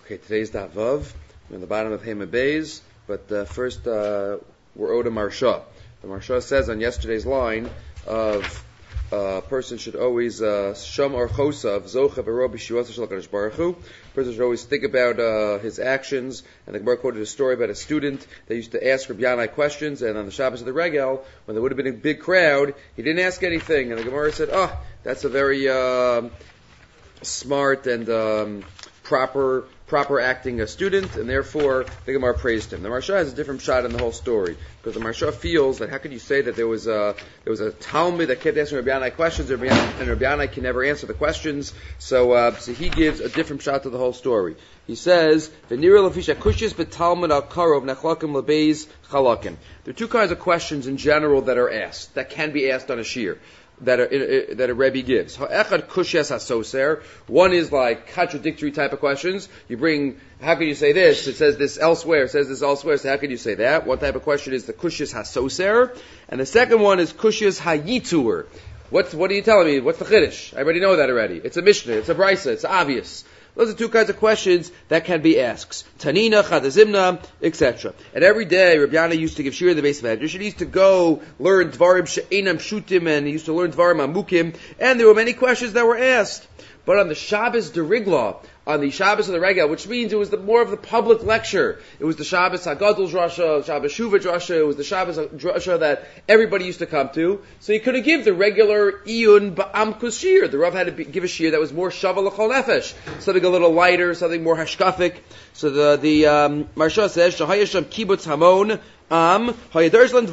Okay, today's Daf Vav. We're in the bottom of Hema Beis, but first we're owed a Marsha. The Marsha says on yesterday's line of a person should always sham or chosav zocha v'ro b'shivat shel HaKadosh Baruch Hu. Person should always think about his actions. And the Gemara quoted a story about a student that used to ask Rabbi Yanai questions, and on the Shabbos of the Regel, when there would have been a big crowd, he didn't ask anything, and the Gemara said, that's a very smart and proper acting student, and therefore the Gemara praised him. The Marsha has a different shot in the whole story, because the Marsha feels that how could you say that there was a Talmud that kept asking Rabbi Yanai questions, and Rabbi Yanai can never answer the questions. So he gives a different shot to the whole story. He says, "V'nira lefisha kushis betalmud al karov nechlakim lebeis chalakim." There are two kinds of questions in general that are asked, that can be asked on a shir, that a Rebbe gives. Ha'echad kushas hasoser. One is like contradictory type of questions. You bring, how can you say this? It says this elsewhere. It says this elsewhere. So how can you say that? One type of question is the kushas hasoser, and the second one is kushas hayitur. What are you telling me? What's the chiddush? I already know that already. It's a mishnah. It's a brisa. It's obvious. Those are two kinds of questions that can be asked. Tanina, Chadazimna, etc. And every day, Rabbi Yanai used to give shir in the base of Medrash. He used to go learn Dvarim She'enam Shutim, and he used to learn Dvarim Amukim, and there were many questions that were asked. But on the Shabbos de Rigla, on the Shabbos of the Regel, which means it was more of the public lecture. It was the Shabbos HaGadol Drasha, Shabbos Shuvah Drasha, it was the Shabbos Drasha that everybody used to come to. So he couldn't give the regular Iyun Ba'amkus shir. The Rav had to give a shir that was more Shaval L'chol Nefesh, something a little lighter, something more hashkafic. So the Marsha says, Shahayasham Kibbutz Hamon, so it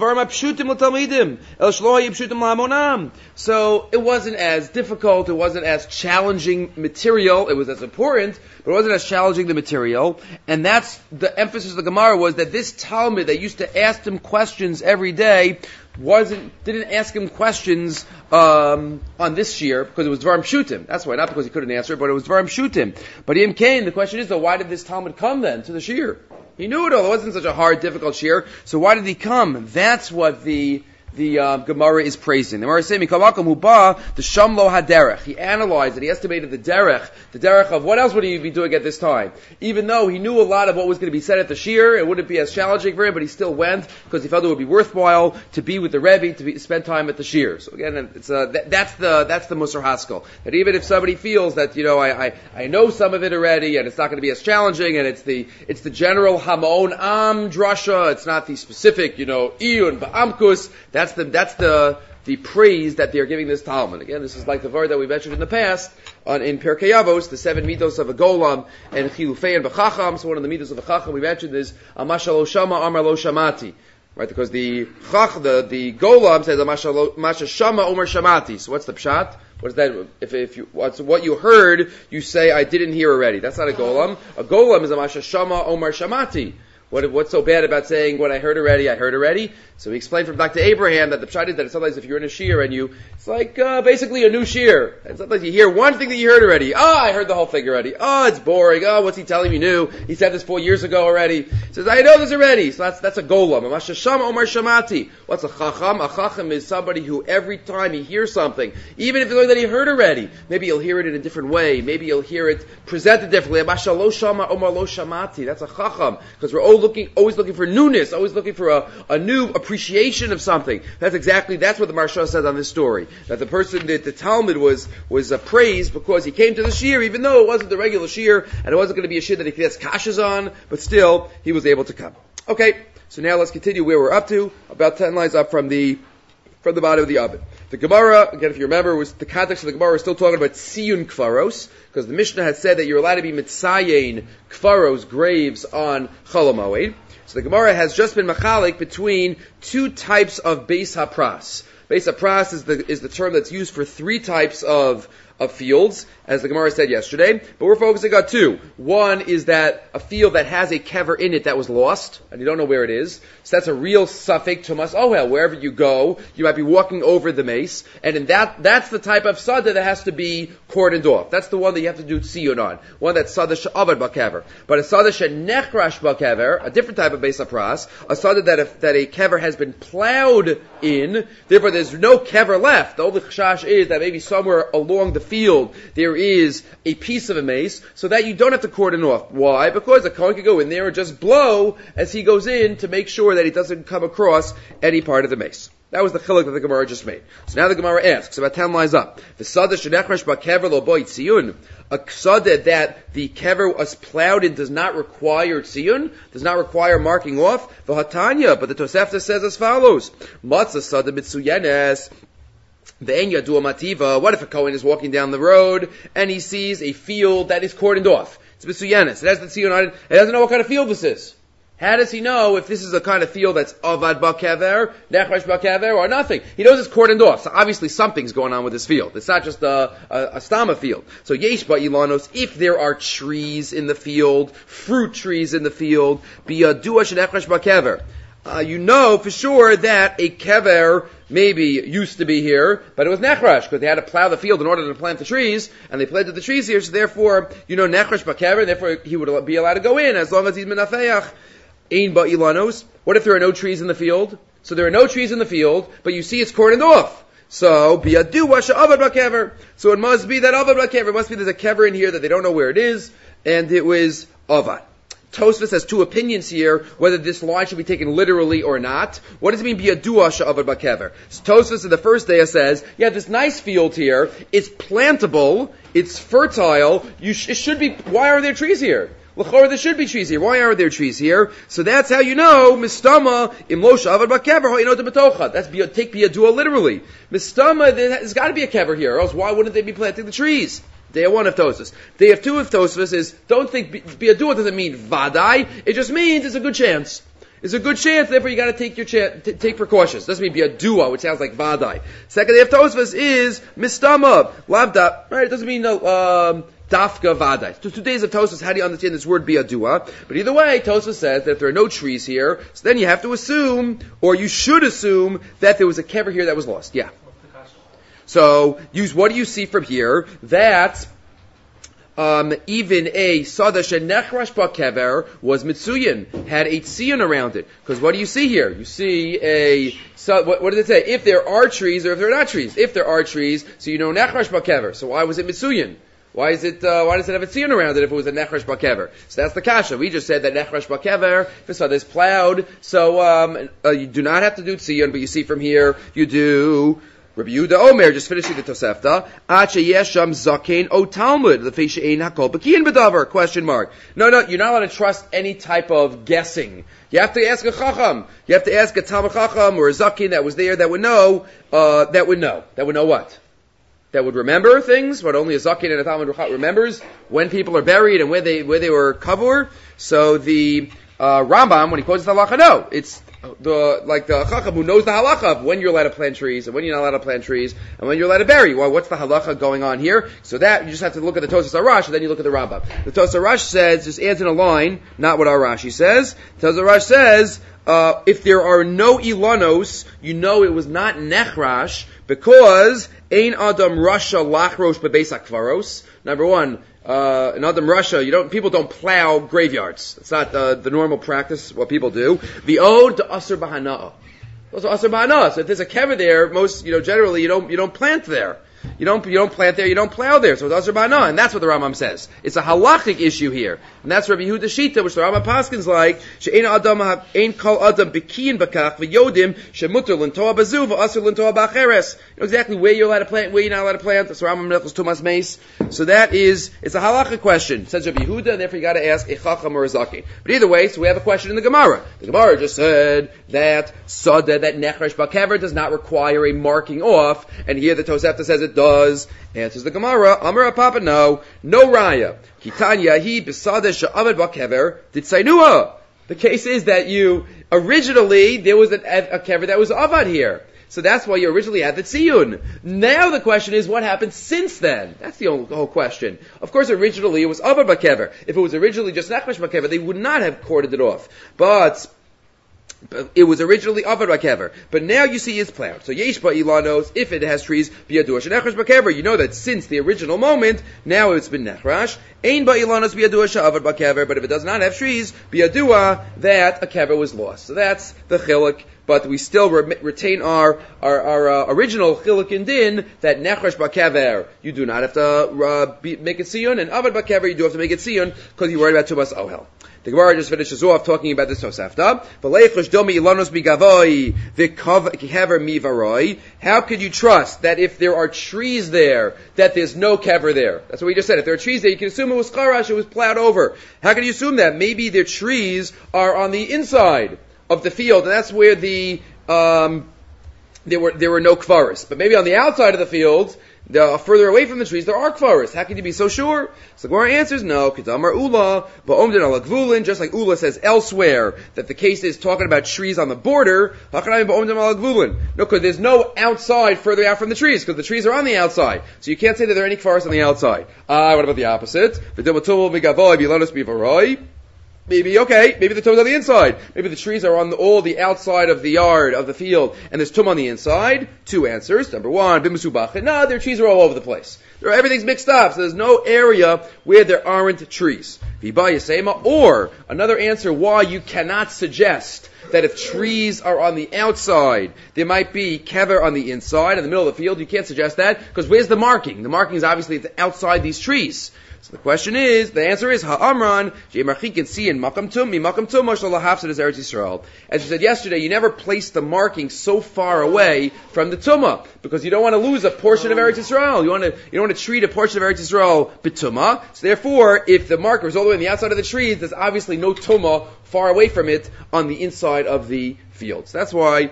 wasn't as difficult, it wasn't as challenging material, it was as important, but it wasn't as challenging the material, and that's the emphasis of the Gemara, was that this Talmud that used to ask him questions every day didn't ask him questions on this year because it was Dvarim Pshutim. That's why, not because he couldn't answer it, but it was Dvarim Pshutim. But Yom Kain, the question is though, why did this Talmud come then to the shir? He knew it all. It wasn't such a hard, difficult shir. So why did he come? That's what the Gemara is praising. The Gemara is saying, the Shamlo HaDerech. He analyzed it. He estimated the derech of what else would he be doing at this time. Even though he knew a lot of what was going to be said at the shir, it wouldn't be as challenging for him, but he still went because he felt it would be worthwhile to be with the Rebbe, to spend time at the shir. So again, it's that's the Musar Haskell. That even if somebody feels that, I know some of it already, and it's not going to be as challenging, and it's the general Hamon Am drasha, it's not the specific, Iyun Ba'amkus, that's the praise that they're giving this Talmud. Again, this is like the word that we mentioned in the past in Pirkei Avos, the 7 mitos of a Golam and Chilufei and B'chacham. So one of the mitos of a Chacham we mentioned is Amasha lo shama, Amar lo shamati. Right, because the Golam says Amasha shama, Omer shamati. So what's the pshat? What is that? If what you heard, you say I didn't hear already. That's not a Golam. A Golam is Amasha shama, Omer shamati. What's so bad about saying what I heard already? So we explained from Dr. Abraham that the pshat is that sometimes if you're in a shir and it's like basically a new shir. And sometimes you hear one thing that you heard already. I heard the whole thing already. It's boring. What's he telling me new? He said this 4 years ago already. He says, I know this already. So that's a golam. Omar shamati. What's a chacham? A chacham is somebody who every time he hears something, even if it's something that he heard already, maybe he'll hear it in a different way. Maybe he'll hear it presented differently. Amasha lo shama, Omar lo shamati. That's a chacham. Because we're always looking for newness, always looking for a new appreciation of something. That's what the Marsha says on this story. That the person, that the Talmud was praised because he came to the shir, even though it wasn't the regular shir, and it wasn't going to be a shir that he could ask kashas on, but still, he was able to come. Okay, so now let's continue where we're up to, about 10 lines up from the bottom of the oven. The Gemara, again, if you remember, the context of the Gemara was still talking about Siyun Kfaros, because the Mishnah had said that you're allowed to be Mitzayin Kfaros, graves, on Chol HaMoed. So the Gemara has just been machalik between two types of Beis HaPras. Beis HaPras is the term that's used for 3 types of fields, as the Gemara said yesterday, but we're focusing on 2. One is that a field that has a kever in it that was lost, and you don't know where it is, so that's a real suffix to us. Wherever you go, you might be walking over the mace, and in that's the type of sada that has to be cordoned off. That's the one that you have to do tziyun on. One that's sada she'avad ba'kever. But a sada she'nechrash ba'kever, a different type of Beis HaPras, a sada that a kever has been plowed in, therefore there's no kever left. The only chashash is that maybe somewhere along the field there is a piece of a mace, so that you don't have to cordon off. Why? Because the Kohen could go in there and just blow as he goes in to make sure that he doesn't come across any part of the mace. That was the chiluk that the Gemara just made. So now the Gemara asks, about 10 lines up, the sada shenechrash ba'kever lo boi tziyun, a sada that the kever was plowed in does not require tziyun, does not require marking off, v'hatanya, but the Tosefta says as follows, matzah sada mitzuyenes, ve'en yadua mativa, what if a Kohen is walking down the road and he sees a field that is cordoned off? It's mitzuyenes, it has the tziyun on it, he doesn't know what kind of field this is. How does he know if this is a kind of field that's avad ba'kever, nechrash ba'kever, or nothing? He knows it's cordoned off, so obviously something's going on with this field. It's not just a stama field. So yesh ba'ilanos, if there are trees in the field, fruit trees in the field, biyadua shenechrash ba'kever. You know for sure that a kever maybe used to be here, but it was nechrash, because they had to plow the field in order to plant the trees, and they planted the trees here, so therefore, you know, nechrash ba'kever, and therefore he would be allowed to go in as long as he's menafeach. Ein ba'ilanos. What if there are no trees in the field? So there are no trees in the field, but you see it's cordoned off. So biyadu washa avad ba'kever. So it must be that avad ba'kever. It must be there's a kever in here that they don't know where it is, and it was avad. Tosfos has two opinions here, whether this line should be taken literally or not. What does it mean, biyadu washa avad ba'kever? So Tosfos in the first day says, yeah, this nice field here, it's plantable, it's fertile, it should be, why are there trees here? L'chorah, there should be trees here. Why aren't there trees here? So that's how you know, mistama, imlosh avad ba'kever, ha'inot b'tocha. That's take biyadua literally. Mistama, there's got to be a kever here, or else why wouldn't they be planting the trees? Day one of Tosfos. Day of two of Tosfos is, don't think biyadua doesn't mean vadai, it just means it's a good chance. It's a good chance, therefore you gotta take your take precautions. Doesn't mean biyadua, which sounds like vadai. Second day of Tosfos is mistama, lavda, right? It doesn't mean dafka vadai. So 2 days of Tosfos, how do you understand this word biyadua? But either way, Tosfos says that if there are no trees here, so then you have to assume, or you should assume, that there was a kever here that was lost. Yeah. So, what do you see from here? That even a sada shenechrash ba'kever was mitzuyin, had a tziyon around it. Because what do you see here? You see what did it say? If there are trees or if there are not trees. If there are trees, so you know nechrash ba'kever. So why was it mitzuyin? Why does it have a tziyon around it if it was a nechrash ba'kever? So that's the kasha. We just said that nechrash ba'kever, the sada is plowed, so you do not have to do tziyon, but you see from here, you do. Rabbi Yehuda Omer, just finishing the Tosefta, Ache yesham zakein o Talmud, the she'ein hakol b'kiyin b'davar, question mark. No, you're not allowed to trust any type of guessing. You have to ask a chacham. You have to ask a Talmud chacham or a zakein that was there that would know what? That would remember things, what only a zakein and a Talmud remembers, when people are buried and where they were kavur. So the Rambam, when he quotes the halacha, no, it's the chacham who knows the halacha of when you're allowed to plant trees and when you're not allowed to plant trees and when you're allowed to bury. Well, what's the halacha going on here? So that, you just have to look at the Tosas Arash and then you look at the Rambam. The Tosas Arash says, just adds in a line, not what our Rashi says. Tosas Arash says, if there are no ilanos, you know it was not nechrash, because ein adam rasha lachrosh bebeis hakvaros. Number one, in Adam Russia, people don't plow graveyards. It's not the normal practice, what people do. The ode to Asr Bahana. Those are Asr Bahana. So if there's a kever there, generally you don't plant there. You don't plant there, you don't plow there. So it's Asr Bahana, and that's what the Rambam says. It's a halachic issue here. And that's Rabbi Yehuda Shita, which the Rambam Paskin's like, She'ein Adam ein kol Adam bekiyin bakach v'yodim shemuter l'ntoa bazu v'asr l'ntoa b'acheres. You know exactly where you're allowed to plant, where you're not allowed to plant. That's Rambam Nechos Tumas Meis. So it's a halachic question. It says Rabbi Yehuda, and therefore you gotta ask a chacham or a zaken. But either way, so we have a question in the Gemara. The Gemara just said that Sada, that nechrash ba'kever does not require a marking off, and here the Tosefta says it does. Answers the Gemara, Amar Papa, no raya. Kitanya hi besada she'avad ba'kever ditzainua. The case is that originally there was a kever that was avad here. So that's why you originally had the tziyun. Now the question is, what happened since then? That's the whole question. Of course, originally it was avad ba'kever. If it was originally just nechrash ba'kever, they would not have corded it off. But it was originally avad ba'kever. But now you see it's plowed. So yesh ba'ilanos, if it has trees, biyadua nechrash ba'kever. You know that since the original moment, now it's been nechrash. Ein ba'ilanos biyadua she'avad ba'kever. But if it does not have trees, biyadua, that a kever was lost. So that's the chiluk but we still retain our original chiluk in din that nechresh b'kever you do not have to make it siyun, and avad b'kever you do have to make it siyun because you're worried about tumas ohel. The Gemara just finishes off talking about this Tosefta. How could you trust that if there are trees there, that there's no kever there? That's what we just said. If there are trees there, you can assume it was charash, it was plowed over. How can you assume that? Maybe the trees are on the inside of the field, and that's where there were no kvaris. But maybe on the outside of the field, further away from the trees, there are kvaris. How can you be so sure? So the Gemara answers, no, Kedamar Ula, Ba'omdin ala Gvulin, just like Ula says elsewhere, that the case is talking about trees on the border, Hachanayim Ba'omdin ala Gvulin. No, because there's no outside further out from the trees, because the trees are on the outside. So you can't say that there are any kvaris on the outside. What about the opposite? Maybe the tum's on the inside. Maybe the trees are on all the outside of the yard, of the field, and there's tum on the inside. Two answers. Number one, bimusubachin. No, their trees are all over the place. Everything's mixed up, so there's no area where there aren't trees. Or, another answer why you cannot suggest that if trees are on the outside, there might be kever on the inside, in the middle of the field. You can't suggest that, because where's the marking? The marking is obviously outside these trees. So the question is, the answer is, Ha'amran, Jemarchikin si in Makam Tum, mi Makam Tum, Mashallah Hafsid is Eretz Yisrael. As you said yesterday, you never place the marking so far away from the Tumah, because you don't want to lose a portion of Eretz Yisrael. You don't want to treat a portion of Eretz Yisrael bitumah. So therefore, if the marker is all the way on the outside of the trees, there's obviously no Tumah far away from it on the inside of the fields. That's why,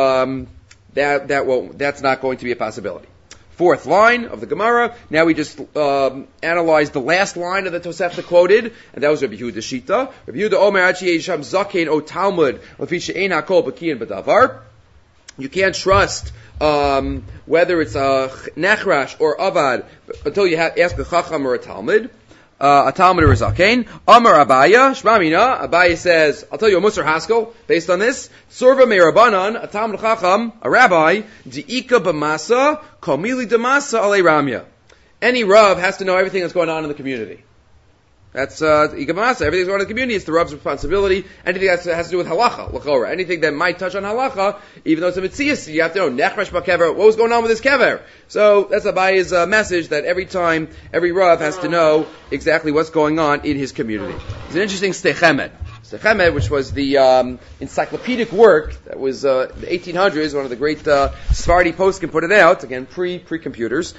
that's not going to be a possibility. Fourth line of the Gemara. Now we just analyzed the last line of the Tosefta quoted, and that was Rabbi Yehuda Shita. Rabbi Yehuda Omer Achi Yesham Zakein O Talmud Lefi She'ein Hakol Bakiyin B'Davar. You can't trust whether it's a Nechrash or Avad until you ask a Chacham or a Talmud. A Talmud or a Zakein. Amar Abaya, Shmamina. Abaya says, I'll tell you a Musar Haskell based on this. Surva Me'Rabanan, a Talmud Chacham, a Rabbi, Di'ika B'Masa, Komili D'Masa Ale Ramya. Any Rav has to know everything that's going on in the community. That's Ika B'Masa. Everything's going on in the community. It's the Rav's responsibility. Anything that has to do with halacha, l'chora. Anything that might touch on halacha, even though it's a mitzvah, you have to know, Nechresh B'Kever, what was going on with this kever? So that's Abaya's message, that every time, every Rav has to know exactly what's going on in his community. It's an interesting Stechemet. Stechemet, which was the encyclopedic work that was the 1800s, one of the great Sephardi poskim put it out, again, pre-computers,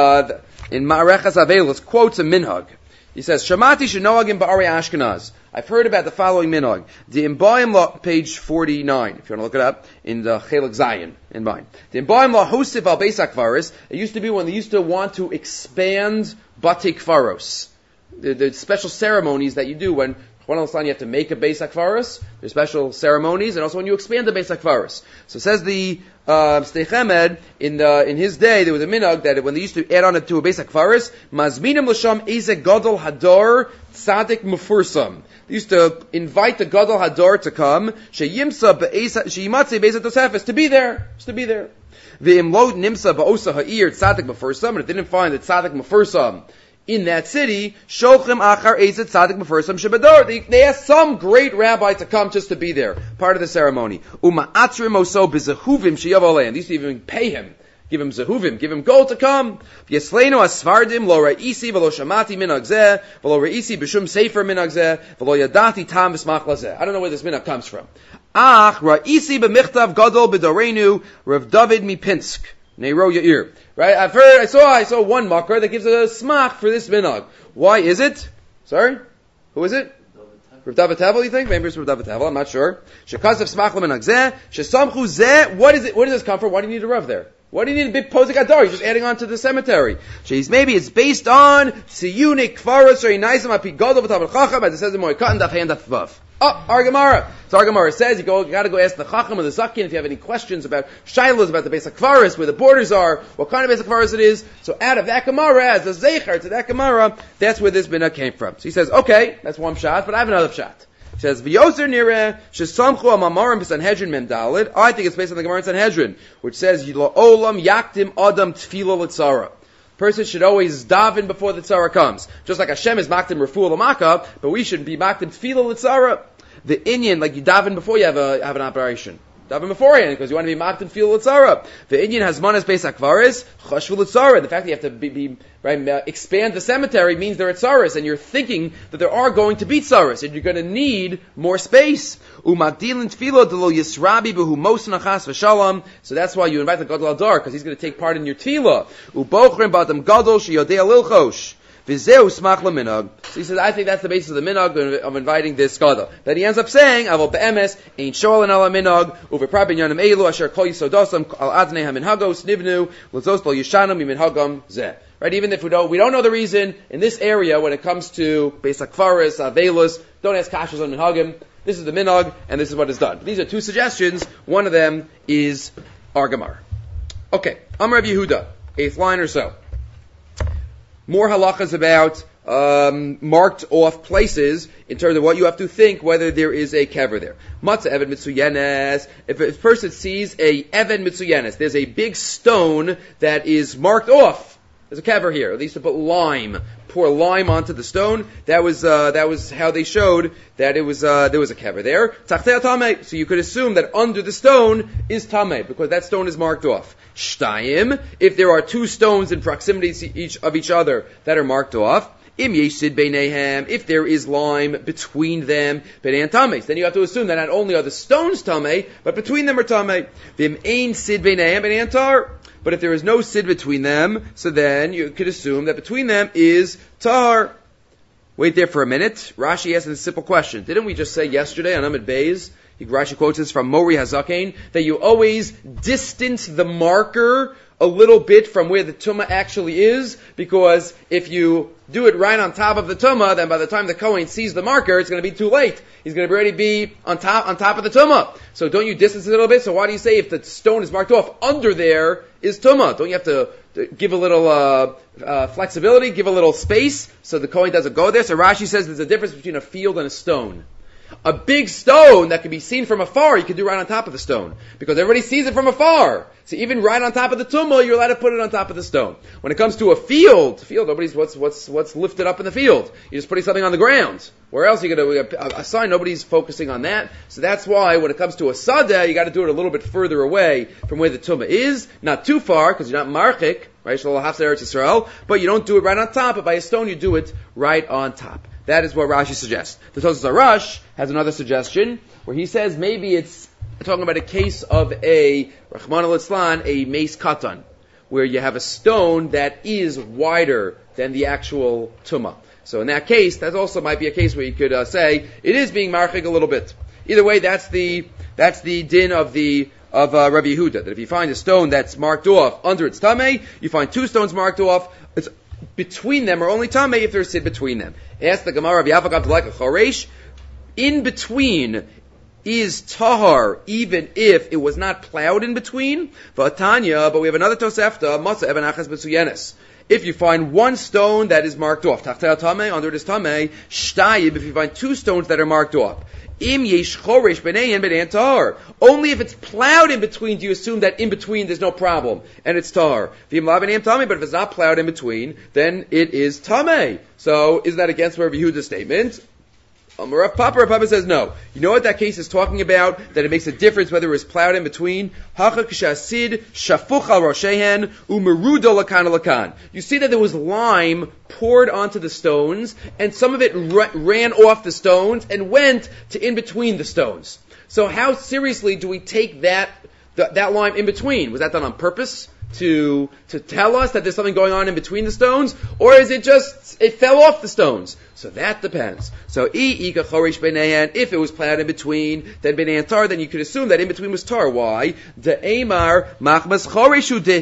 in Ma'arechas Avelos, quotes a minhag. He says, Shamati shenoagim ba'ari Ashkenaz. I've heard about the following minhag. The Imbayim Law, page 49, if you want to look it up, in the Chelek Zayin, in mine. The Imbayim Law Hosif al Beis HaKvaros. It used to be when they used to want to expand Batei Kvaros. The special ceremonies that you do when you have to make a Beis HaKvaros. There's special ceremonies, and also when you expand the Beis HaKvaros. So says the Steichemed, in his day, there was a minhag that when they used to add on it to a Beis HaKvaros, Mazminim l'sham eze gadol hador tzadik mefursam. They used to invite the gadol hador to come, sheyimatze Beis HaTosefes, to be there, just to be there. Ve'imlo nimsa ba'osa ha'ir tzadik mefursam, and it didn't find the tzadik mefursam in that city, Shochem Achar Ezet Tzadik Mefursam Shebador. They asked some great rabbi to come just to be there, part of the ceremony. Uma'atrim Oso B'Zehuvim Sheyavol. And they used to even pay him, give him Zehuvim, give him gold to come. Yeslenu Asfardim Lo Re'isi V'Lo Shamati Minhag Zeh V'Lo Re'isi B'Shum Sefer Minhag Zeh V'Lo Yadati Tam V'Smach Lazeh. I don't know where this minhag comes from. Ach Ra'isi B'Michtav Gadol B'Dorenu Rav David Mipinsk. Neiro Yair. Right? I saw one makar that gives a smach for this minhag. Why is it? Sorry? Who is it? Rav David Tevel, you think? Maybe it's Rav David Tevel, I'm not sure. Shekasav smach l'minhag zeh, shesamchu zeh, what is it? Where does this come from? Why do you need a Rav there? Why do you need a big pozik adar? You're just adding on to the cemetery. Maybe it's based on Tziyunik Kvaros or Inaisam Api Gadol V'Tamil Chacham, as it says in Moed Daf Hand Daf Vav. Our Gemara. So our Gemara says you gotta go ask the Chacham or the Zakin if you have any questions about Shilohs, about the Beis HaKvaros, where the borders are, what kind of Beis HaKvaros it is. So out of that Gemara, as a Zeicher to that Gemara, that's where this minhag came from. So he says, okay, that's one shot, but I have another shot. He says, V'yoser nireh shesamchu amamorim b'Sanhedrin mem daled. I think it's based on the Gemara in Sanhedrin, which says, Olam yakdim adam tefila l'tzara. Person should always daven before the tzara comes. Just like Hashem is makdim refuah l'maka, but we should be makdim tefila l'tzara. The inyan, like you daven before you have an operation. daven beforehand because you want to be mocked and feel Litzara. The Indian has manas beis akvaris, chashvu Litzara. The fact that you have to expand the cemetery means they're at Tsaris, and you're thinking that there are going to be Tsaris, and you're going to need more space. So that's why you invite the Gadol Adar, because he's going to take part in your tefillah. So he says, I think that's the basis of the minhag of inviting this gadol. Then he ends up saying, "Avol be'emes ein shoalin ala minhag uveprab binyanim elu asher kol yisodosam al adnei haminhagos nivnu l'zos lo yishanam miminhagam zeh." Right? Even if we don't know the reason in this area when it comes to Beis Hakfaris, Avelus, don't ask kashas on minhagim. This is the minhag, and this is what is done. These are two suggestions. One of them is our Gemara. Okay, Amar Rav Yehuda, 8th line or so. More halachas about marked off places in terms of what you have to think whether there is a kever there. Matzah even mitzuyenes. If a person sees a even mitzuyenes, there's a big stone that is marked off. There's a kever here. At least to put lime, pour lime onto the stone. That was how they showed that there was a kever there. Tachtei tamei. So you could assume that under the stone is tamei because that stone is marked off. Shtayim, if there are two stones in proximity of each other that are marked off, im yeshid beinehem, if there is lime between them, beinehem tameis, then you have to assume that not only are the stones tamei, but between them are tamei. Vim ein sid beinehem beinehem tar. But if there is no sid between them, so then you could assume that between them is tar. Wait there for a minute. Rashi asks a simple question. Didn't we just say yesterday on Amid Beis, Rashi quotes this from Mori Hazaken, that you always distance the marker a little bit from where the tumah actually is, because if you do it right on top of the tumah, then by the time the Kohen sees the marker, it's going to be too late. He's going to already be on top of the tumah. So don't you distance it a little bit? So why do you say if the stone is marked off, under there is tumah? Don't you have to give a little flexibility, give a little space, so the Kohen doesn't go there? So Rashi says there's a difference between a field and a stone. A big stone that can be seen from afar, you can do right on top of the stone, because everybody sees it from afar. So even right on top of the tumah, you're allowed to put it on top of the stone. When it comes to a field, nobody's what's lifted up in the field. You're just putting something on the ground. Where else are you going to assign? Nobody's focusing on that. So that's why when it comes to a sadeh, you got to do it a little bit further away from where the tumah is, not too far, because you're not marchik, right? Shalom Hafsa Eretz Yisrael, but you don't do it right on top. But by a stone, you do it right on top. That is what Rashi suggests. The Tosfos Arash has another suggestion where he says maybe it's talking about a case of a Rachmana litzlan, a mace katan, where you have a stone that is wider than the actual tumah. So in that case, that also might be a case where you could say it is being marchik a little bit. Either way, that's the din of Rabbi Yehuda, that if you find a stone that's marked off under its tamei, you find two stones marked off, it's between them are only tamei if there's sid between them. Ask the Gemara of Yavakav like a choresh. In between is tahar, even if it was not plowed in between. V'atanya, but we have another tosefta, Matzah even achas b'tzuyenes. If you find one stone that is marked off, tachtei tamei, under it is tamei. Shtayib, if you find two stones that are marked off. Im yesh choresh b'neihen b'neihen tahar. Only if it's plowed in between do you assume that in between there's no problem, and it's tahar. V'im la b'neihen tamei, but if it's not plowed in between, then it is tamei. So, is that against Rav Yehuda's statement? Rav Papa says no. You know what that case is talking about? That it makes a difference whether it was plowed in between. You see that there was lime poured onto the stones, and some of it ran off the stones and went to in between the stones. So how seriously do we take that lime in between? Was that done on purpose? To tell us that there's something going on in between the stones, or is it just it fell off the stones? So that depends. So if it was plowed in between, then b'neihen tar, then you could assume that in between was tar. Why? The Amar machmas choreshu de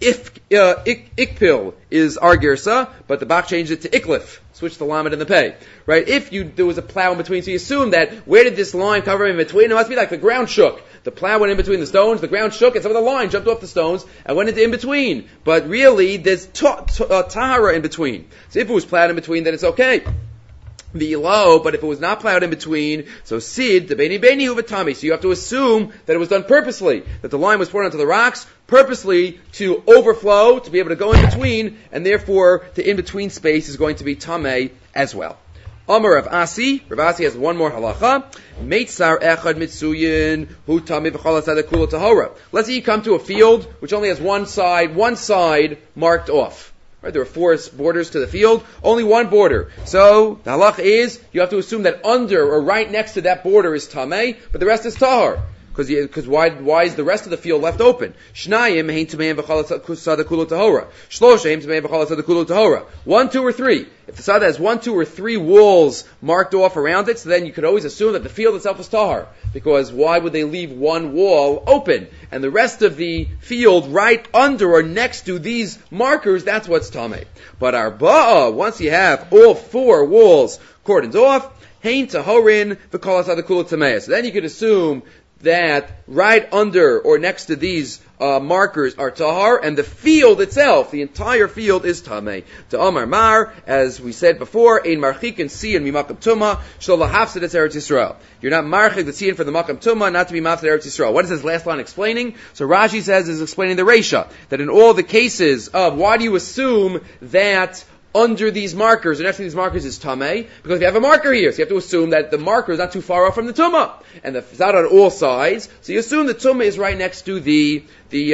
ikpil is our girsa, but the Bach changed it to iklif. Switch the lamed and the pay. Right? There was a plow in between, so you assume that where did this line cover in between? It must be like the ground shook. The plow went in between the stones, the ground shook, and some of the line jumped off the stones and went into in between. But really, there's tahara in between. So if it was plowed in between, then it's okay. But if it was not plowed in between, so sid, the beni huvatami. So you have to assume that it was done purposely, that the line was poured onto the rocks purposely to overflow, to be able to go in between, and therefore the in-between space is going to be tamei as well. Amar Rav Asi. Rav Asi has one more halacha. Meitzar echad mitzuyin hu tamei v'chol hatzad kula tahora. Let's say you come to a field which only has one side marked off. Right, there are 4 borders to the field, only one border. So the halacha is you have to assume that under or right next to that border is tamei, but the rest is tahor. Because why is the rest of the field left open? Shnayim hein tameim v'chol hatzad kula tahora. Shlosha hein tameim v'chol hatzad kula tahora. 1, 2, or 3. If the sada has 1, 2, or 3 walls marked off around it, so then you could always assume that the field itself is tahar. Because why would they leave one wall open? And the rest of the field right under or next to these markers, that's what's tamei. But arba'a, once you have all 4 walls cordoned off, hein tahorin v'chol hatzad kula tamei. So then you could assume that right under or next to these markers are tahar, and the field itself, the entire field, is tamei. To Amar Mar, as we said before, ein marchikin siyan mimakam tuma shel lahafsid es Eretz Yisrael. You're not marchik the siyan for the makam tuma, not to be mafsid Eretz Yisrael. What is this last line explaining? So Rashi says is explaining the Reisha, that in all the cases of why do you assume that under these markers, or next to these markers is tamei, because if you have a marker here, so you have to assume that the marker is not too far off from the tumah, and it's not on all sides, so you assume the tumah is right next to the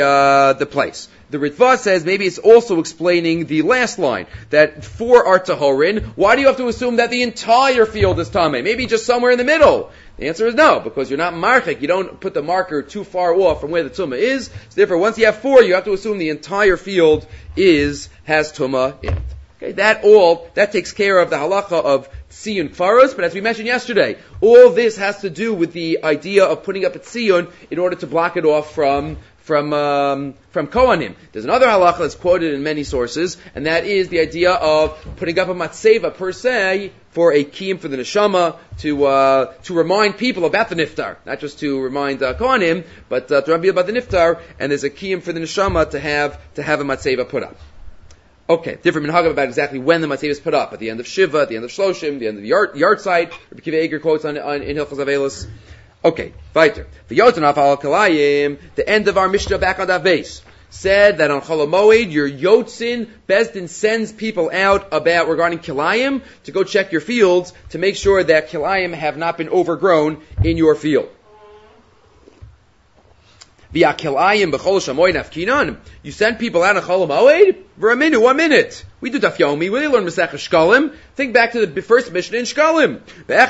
place. The Ritva says maybe it's also explaining the last line, that 4 are tahorin. Why do you have to assume that the entire field is tamei? Maybe just somewhere in the middle. The answer is no, because you're not marchik. You don't put the marker too far off from where the tumah is. So therefore, once you have 4, you have to assume the entire field has tumah in it. Okay, that takes care of the halacha of tziyun kfaros, but as we mentioned yesterday, all this has to do with the idea of putting up a tziyun in order to block it off from Kohanim. There's another halacha that's quoted in many sources, and that is the idea of putting up a matzeva per se for a kiyum for the neshama to remind people about the niftar, not just to remind Kohanim, but to remind people about the niftar. And there's a kiyum for the neshama to have a matzeva put up. Okay, different minhagim about exactly when the matzeva is put up. At the end of Shiva, at the end of Shloshim, the end of the yard site. Rabbi Kiva Eger quotes in Hilchos Avelos. Okay, weiter. V'yotzon afal kalayim, the end of our Mishnah back on that base, said that on Chol HaMoed, your Yotzin, Bezdin sends people out regarding kilayim, to go check your fields, to make sure that kilayim have not been overgrown in your field. You send people out on Chol HaMoed? For a minute, 1 minute. We do Daf Yomi. We learn Masechah Shkalim. Think back to the first Mishnah in Shkalim.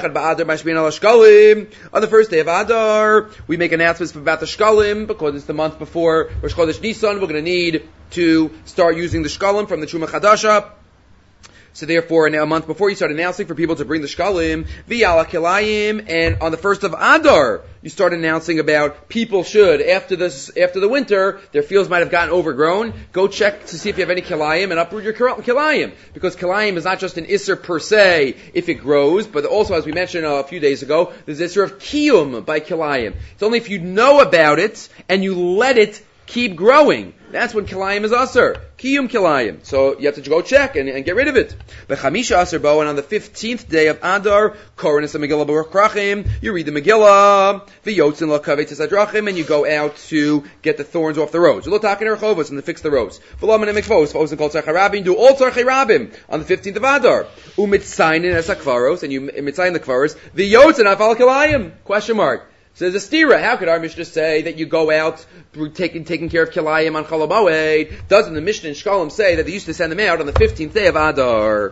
On the first day of Adar, we make announcements about the Shkalim, because it's the month before Rosh Chodesh Nisan. We're going to need to start using the Shkalim from the Truma Chadasha. So therefore, a month before, you start announcing for people to bring the shkalim, v'yala kilayim, and on the first of Adar, you start announcing about people should, after the winter, their fields might have gotten overgrown, go check to see if you have any kilayim and uproot your kilayim. Because kilayim is not just an isser per se if it grows, but also, as we mentioned a few days ago, there's isser of kiyum by kilayim. It's only if you know about it and you let it keep growing. That's when kilayim is asur. Kiyum kilayim. So you have to go check and get rid of it. B'chamisha asur bo, and on the 15th day of Adar, Koranis the Megillah b'Krachim, you read the Megillah, v'yotzin l'kavetis adrachim, and you go out to get the thorns off the roads. V'lotakin erchovos, and to fix the roads. V'loman emikvos, fos and kol tzarchei rabim, do all tzarchei rabim on the 15th of Adar. U'mitzaynin es hakvaros, and you mitzayin the kvaros, v'yotzin afal kilayim? Question mark. So there's a stira. How could our Mishnah say that you go out taking care of kilayim on Chol HaMoed? Doesn't the Mishnah in Shkalim say that they used to send them out on the 15th day of Adar?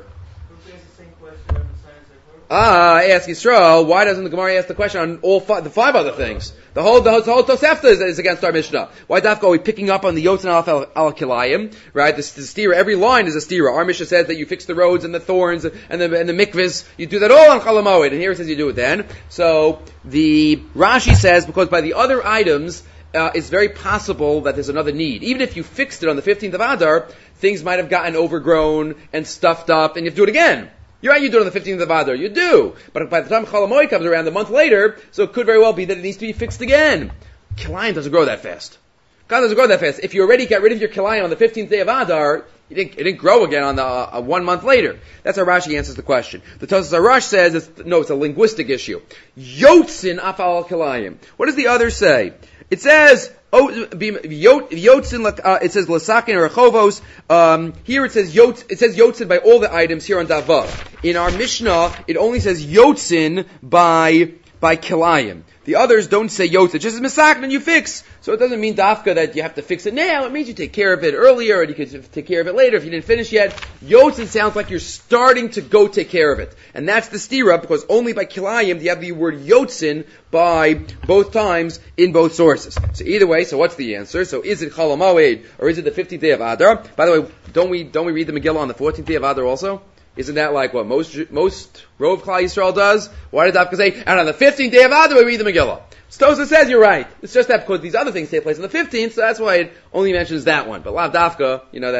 I ask Yisrael, why doesn't the Gemara ask the question on the 5 other things? The whole Tosefta is against our Mishnah. Why Dafka are we picking up on the Yotzin al Kilayim? Right? The stira, every line is a stira. Our Mishnah says that you fix the roads and the thorns and the mikvahs. You do that all on Chol HaMoed, and here it says you do it then. So the Rashi says, because by the other items, it's very possible that there's another need. Even if you fixed it on the 15th of Adar, things might have gotten overgrown and stuffed up, and you have to do it again. You're right, you do it on the 15th of Adar. You do. But by the time Chol HaMoed comes around a month later, so it could very well be that it needs to be fixed again. Kilayim doesn't grow that fast. God doesn't grow that fast. If you already got rid of your kilayim on the 15th day of Adar, it didn't grow again on the 1 month later. That's how Rashi answers the question. The Tosas HaRash says, it's a linguistic issue. Yotzin afal kilayim. What does the other say? It says, It says Lasakin or Rechovos. Here it says Yotzin by all the items here on Davav. In our Mishnah, it only says Yotzin by Kilayim. The others don't say Yotzin. It just says Misakin and you fix. So it doesn't mean Dafka that you have to fix it now. It means you take care of it earlier and you can take care of it later if you didn't finish yet. Yotzin sounds like you're starting to go take care of it. And that's the stira because only by Kilayim do you have the word Yotzin by both times in both sources. So either way, so what's the answer? So is it Chol HaMoed or is it the 15th day of Adar? By the way, don't we read the Megillah on the 14th day of Adar also? Isn't that like what most Rov Klal Yisrael does? Why did Dafka say, and on the 15th day of Adar we read the Megillah? Stosa says you're right. It's just that because these other things take place on the 15th, so that's why it only mentions that one. But Lav Dafka,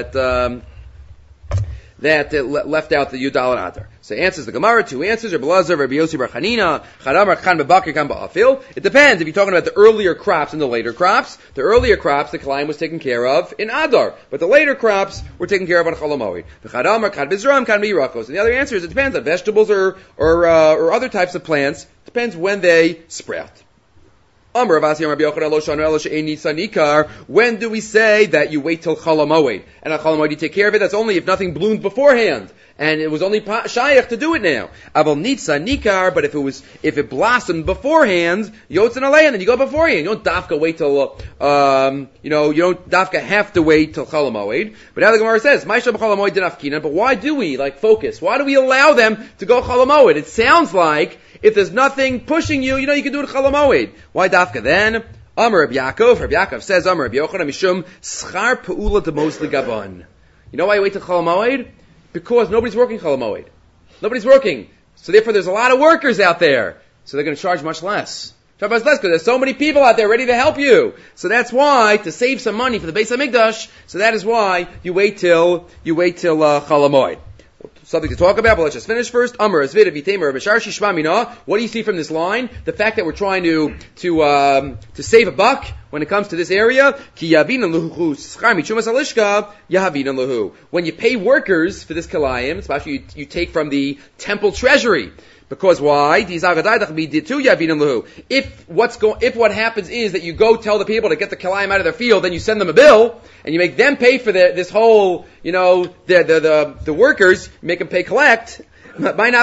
that left out the Yudal and Adar. So answers the Gemara, two answers, Rabbi Lazar, Rabbi Yossi Bar Chanina, Chadam Khan Bebakir Khan Ba'afil. It depends if you're talking about the earlier crops and the later crops. The earlier crops, the Kalayim was taken care of in Adar, but the later crops were taken care of on Chol HaMoed. The Chadam Khan Bizram Khan B'Yirakos. And the other answer is it depends on vegetables or other types of plants. It depends when they sprout. When do we say that you wait till Chol HaMoed? And at Chol HaMoed you take care of it? That's only if nothing bloomed beforehand. And it was only shayach to do it now. Aval nitza nikar, but if it blossomed beforehand, yotzin alei, and then you go beforehand. You don't dafka wait till, you don't dafka have to wait till Chol HaMoed. But now the Gemara says, Ma'isha b'Chol HaMoed dinafkinan, but why do we, focus? Why do we allow them to go Chol HaMoed? It sounds like, if there's nothing pushing you, you can do it Chol HaMoed. Why dafka then? Amar Rabbi Yaakov says, Amar Rabbi Yochanan mishum schar pe'ula demosli gabon. You know why you wait till Chol HaMoed? Because nobody's working Chol HaMoed. Nobody's working. So therefore there's a lot of workers out there. So they're going to charge much less. Charge much less because there's so many people out there ready to help you. So that's why, to save some money for the Beis HaMikdash, so that is why you wait till Chol HaMoed. Something to talk about, but let's just finish first. Amar Azvid Avitemer Bashar Shishma Mina. What do you see from this line? The fact that we're trying to save a buck when it comes to this area. Ki yavinan luhu schar michumas alishka yahavinan luhu. When you pay workers for this kalayim, especially you take from the temple treasury. Because why? If what happens is that you go tell the people to get the kalayim out of their field, then you send them a bill, and you make them pay for this whole, the workers, make them pay collect. So then why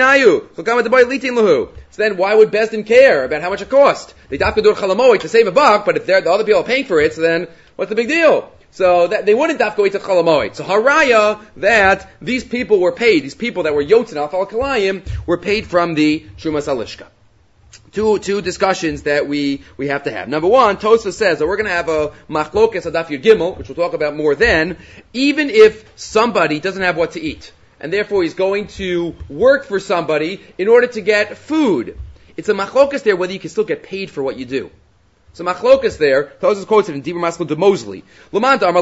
would Bezdin care about how much it cost? They have to do a Chol HaMoed to save a buck, but if the other people are paying for it, so then what's the big deal? So that they wouldn't have to wait to Chol HaMoed. So haraya that these people were paid, these people that were Yotzin Alfal Kalayim were paid from the Trumas Alishka. Two discussions that we have to have. Number one, Tosfos says that we're going to have a machlokes adaf Yud Gimel, which we'll talk about more then, even if somebody doesn't have what to eat, and therefore he's going to work for somebody in order to get food. It's a machlokes there whether you can still get paid for what you do. So machlokas there, Tosfos quotes it in Dibur Maskil de Mosley. According to the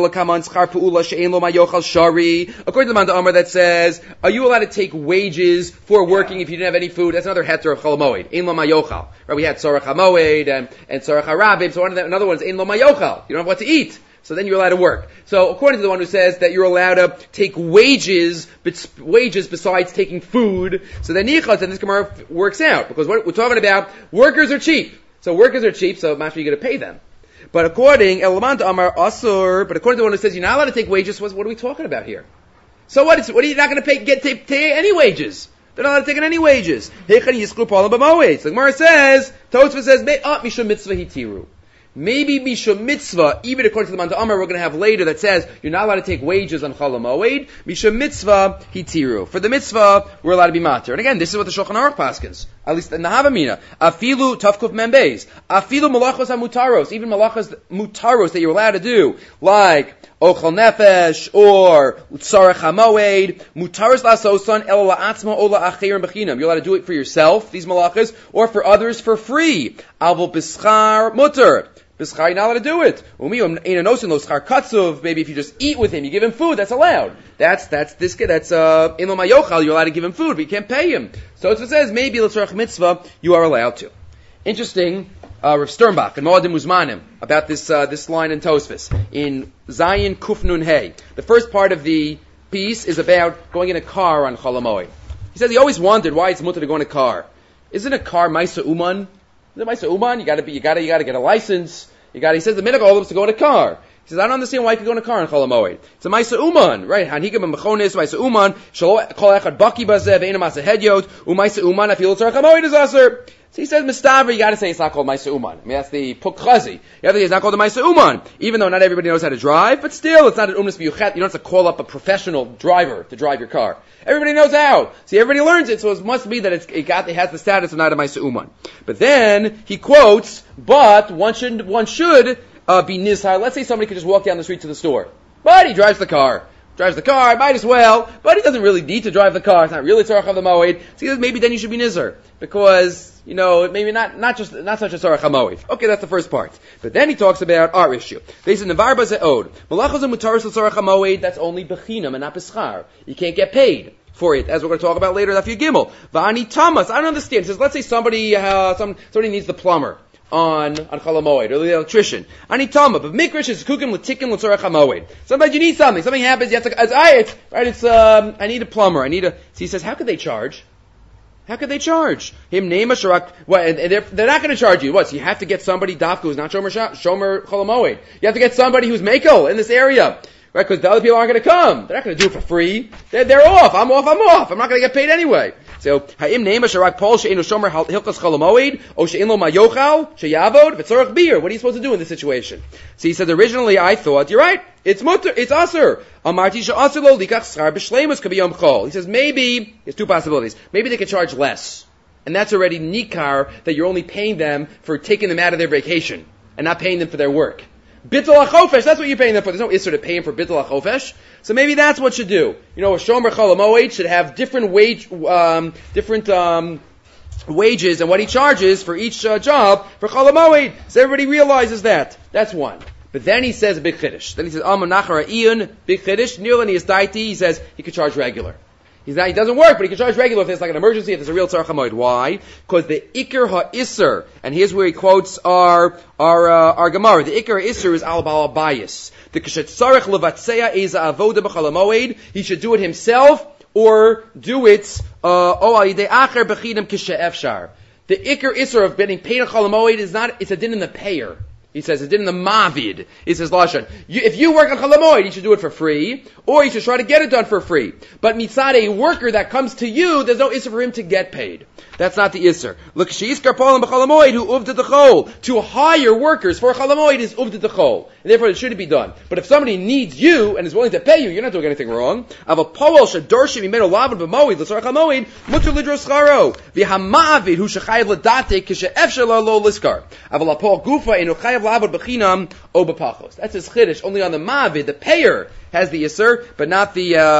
man Amar that says, are you allowed to take wages for working if you didn't have any food? That's another heter of Chol HaMoed. Ein lo mayochal. Right, we had Tzorach HaMoed and Tzorach HaRabim, so another one is Ein lo mayochal. You don't have what to eat. So then you're allowed to work. So according to the one who says that you're allowed to take wages besides taking food, so then Nichas and this Gemara works out. Because what we're talking about, workers are cheap. So workers are cheap, so naturally you're going to pay them. But according to the one who says you're not allowed to take wages, what are we talking about here? So what are you not going to get any wages? They're not allowed to take any wages. So the Gemara says, Tosfos says, Mishum mitzvah hitiru. Maybe Mishum mitzvah, even according to the Manda Amar we're going to have later that says you're not allowed to take wages on Chol HaMoed. Mishum mitzvah hitiru. For the mitzvah, we're allowed to be mater. And again, this is what the Shulchan Aruch paskins. At least in the Havamina. Afilu tafkuf membez. Afilu malachos hamutaros. Even malachos mutaros that you're allowed to do. Like ochal nefesh or tzarech hamoed. Mutaros lasosan el la'atzma o la'achirim b'chinam. You're allowed to do it for yourself, these malachas, or for others for free. Avol bischar mutter. Bischar, you're not allowed to do it. Maybe if you just eat with him, you give him food, that's allowed. That's this kid, that's in lo mayochal, you're allowed to give him food, but you can't pay him. So it says, maybe l'tzarech mitzvah, you are allowed to. Interesting, Rav Sternbach and Moadim Uzmanim about this line in Tosfos in Zayin Kuf Nun Hey. The first part of the piece is about going in a car on Chol HaMoed. He says he always wondered why it's mutter to go in a car. Isn't a car Maisa Uman? Is it Maisa Uman? You gotta get a license. He says the minhag olam is to go in a car. He says, I don't understand why you could go in a car in Chol HaMoed. It's a Maisa Uman, right? Hanhigam and Mechonis, Maisa Uman, Shalo Kol Echad Baki Bazeh, Ve'ena Masa Hedyot, Umaisa Uman, Afil Tzarech HaMoed is Aser. So he says, Mistaver, you gotta say it's not called Maisa Uman. I mean, that's the Puk Chazi. You have to say it's not called the Maisa Uman. Even though not everybody knows how to drive, but still, it's not an Umnas B'Yuchet. You don't have to call up a professional driver to drive your car. Everybody knows how. See, everybody learns it, so it must be that it has the status of not a Maisa Uman. But then, he quotes, but one should be nizhar. Let's say somebody could just walk down the street to the store. But he drives the car. Might as well, but he doesn't really need to drive the car. It's not really tzarech hamoed. So he says maybe then you should be nizhar. Because, maybe not such a tzarech hamoed. Okay, that's the first part. But then he talks about our issue. They say, Nevar Baze'od. Malachos and mutaris l'tzarech hamoed, that's only bechinam and not beschar. You can't get paid for it, as we're going to talk about later, Daf Gimel. Va'ani tamas, I don't understand. He says, let's say somebody needs the plumber on Chol HaMoed, or the electrician. Anitama, but mikrish is kukim l'tikim l'tzorech hamoed. Sometimes you need something happens, you have to, I need a plumber, so he says, how could they charge? Him name a sharak, and they're not going to charge you. What? So you have to get somebody, dafka, who's not shomer Chol HaMoed. You have to get somebody who's mekel in this area. Right? Because the other people aren't going to come. They're not going to do it for free. They're off. I'm off. I'm not going to get paid anyway. So, ha'im ne'ema sharak pol she'enu shomer hilchas Chol HaMoed, o she'en lo mayochal, she'yavod, v'tzorach bir. What are you supposed to do in this situation? So he says, originally I thought, you're right, it's mutter, it's aser. Amarti she'aser lo likach schar b'shleimus kabiyom chol. He says, maybe, there's two possibilities. Maybe they could charge less. And that's already nikar, that you're only paying them for taking them out of their vacation, and not paying them for their work. Bittul HaChofesh, that's what you're paying them for. There's no issur to pay him for Bittul HaChofesh. So maybe that's what you do. A Shomer Chol HaMoed should have different wages and what he charges for each job for Chol HaMoed. So everybody realizes that. That's one. But then he says a big chiddush. Then he says, Alma Nachar Iyon, big chiddush. Nirlani is daiti. He says he could charge regular. He doesn't work, but he can charge regular if there's like an emergency, if there's a real tzarech hamoed. Why? Because the ikar ha'isser, and here's where he quotes our Gemara. The ikar ha'isser is al ba'al bayis. The kshetzarech levatzea eza avoda b'chol hamoed. He should do it himself or do it o al yidei acher b'chidam kishe'efshar. The ikar isser of getting paid on chol hamoed is not. It's a din in the payer. He says, it did in the Mavid. He says, Lashon, if you work on Chol HaMoed, you should do it for free, or you should try to get it done for free. But mitzad a worker that comes to you, there's no Isser for him to get paid. That's not the Isser. Look, She'iskar Polam b'Chol HaMoed, who uvded the chol. To hire workers for Chol HaMoed is uvded the chol. And therefore it shouldn't be done. But if somebody needs you, and is willing to pay you, you're not doing anything wrong. Ava Poel shadorshim imenu lavon b'moed, l'tzarech HaMoed, mutter lidros charo. V'hama'avid, hu shechayev l'date, kishe'efshar lo liskar. Ava la Poel gufa, enu chayev lavon b'chinam, o b'pachos. That's his chiddush. Only on the Ma'avid, the payer, has the Yisr, but not